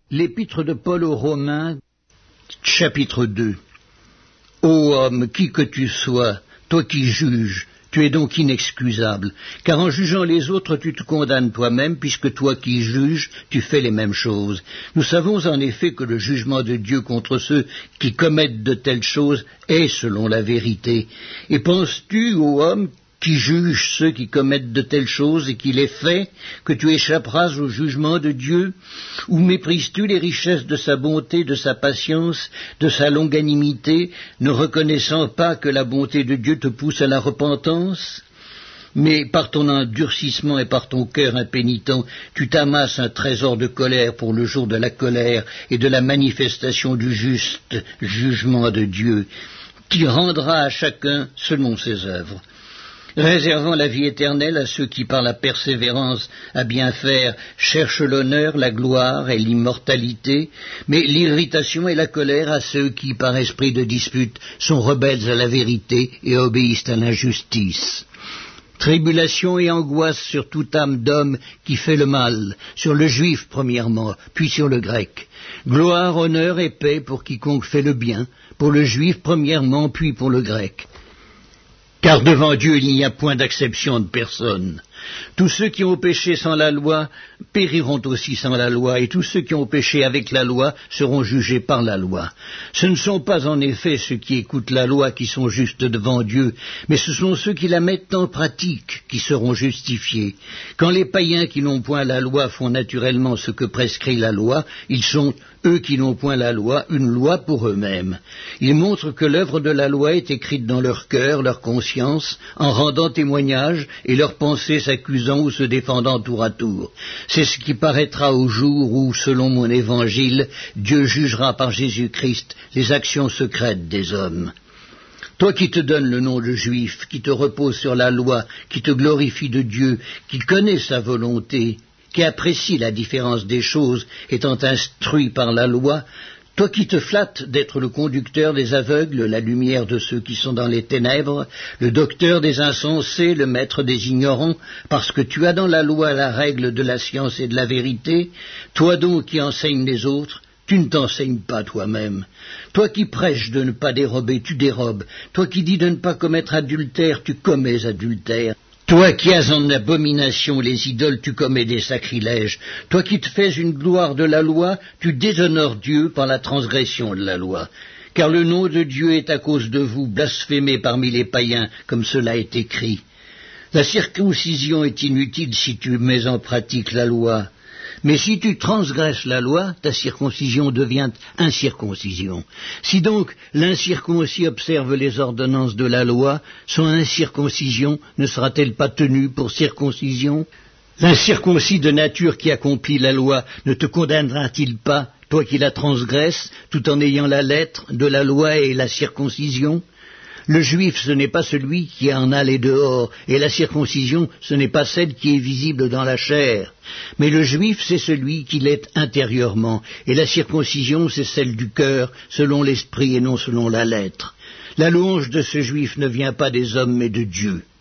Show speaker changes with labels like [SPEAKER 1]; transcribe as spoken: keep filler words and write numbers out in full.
[SPEAKER 1] L'épître de Paul aux Romains, chapitre deux. Ô homme, qui que tu sois, toi qui juges, tu es donc inexcusable, car en jugeant les autres tu te condamnes toi-même, puisque toi qui juges, tu fais les mêmes choses. Nous savons en effet que le jugement de Dieu contre ceux qui commettent de telles choses est selon la vérité. Et penses-tu, ô homme, qui juge ceux qui commettent de telles choses et qui les fait, que tu échapperas au jugement de Dieu? Ou méprises-tu les richesses de sa bonté, de sa patience, de sa longanimité, ne reconnaissant pas que la bonté de Dieu te pousse à la repentance? Mais par ton endurcissement et par ton cœur impénitent, tu t'amasses un trésor de colère pour le jour de la colère et de la manifestation du juste jugement de Dieu, qui rendra à chacun selon ses œuvres, réservant la vie éternelle à ceux qui, par la persévérance à bien faire, cherchent l'honneur, la gloire et l'immortalité, mais l'irritation et la colère à ceux qui, par esprit de dispute, sont rebelles à la vérité et obéissent à l'injustice. Tribulation et angoisse sur toute âme d'homme qui fait le mal, sur le juif premièrement, puis sur le grec. Gloire, honneur et paix pour quiconque fait le bien, pour le juif premièrement, puis pour le grec. Car devant Dieu il n'y a point d'acception de personne. Tous ceux qui ont péché sans la loi périront aussi sans la loi, et tous ceux qui ont péché avec la loi seront jugés par la loi. Ce ne sont pas en effet ceux qui écoutent la loi qui sont justes devant Dieu, mais ce sont ceux qui la mettent en pratique qui seront justifiés. Quand les païens qui n'ont point la loi font naturellement ce que prescrit la loi, ils sont, eux qui n'ont point la loi, une loi pour eux-mêmes. Ils montrent que l'œuvre de la loi est écrite dans leur cœur, leur conscience, en rendant témoignage, et leurs pensées s'accusant ou se défendant tour à tour. C'est ce qui paraîtra au jour où, selon mon évangile, Dieu jugera par Jésus-Christ les actions secrètes des hommes. Toi qui te donnes le nom de juif, qui te repose sur la loi, qui te glorifie de Dieu, qui connaît sa volonté, qui apprécie la différence des choses, étant instruit par la loi, toi qui te flattes d'être le conducteur des aveugles, la lumière de ceux qui sont dans les ténèbres, le docteur des insensés, le maître des ignorants, parce que tu as dans la loi la règle de la science et de la vérité, toi donc qui enseignes les autres, tu ne t'enseignes pas toi-même. Toi qui prêches de ne pas dérober, tu dérobes. Toi qui dis de ne pas commettre adultère, tu commets adultère. Toi qui as en abomination les idoles, tu commets des sacrilèges. Toi qui te fais une gloire de la loi, tu déshonores Dieu par la transgression de la loi. Car le nom de Dieu est à cause de vous blasphémé parmi les païens, comme cela est écrit. La circoncision est inutile si tu mets en pratique la loi. Mais si tu transgresses la loi, ta circoncision devient incirconcision. Si donc l'incirconcis observe les ordonnances de la loi, son incirconcision ne sera-t-elle pas tenue pour circoncision? L'incirconcis de nature qui accomplit la loi ne te condamnera-t-il pas, toi qui la transgresses, tout en ayant la lettre de la loi et la circoncision? Le juif, ce n'est pas celui qui en a les dehors, et la circoncision, ce n'est pas celle qui est visible dans la chair. Mais le juif, c'est celui qui l'est intérieurement, et la circoncision, c'est celle du cœur, selon l'esprit et non selon la lettre. La louange de ce juif ne vient pas des hommes, mais de Dieu.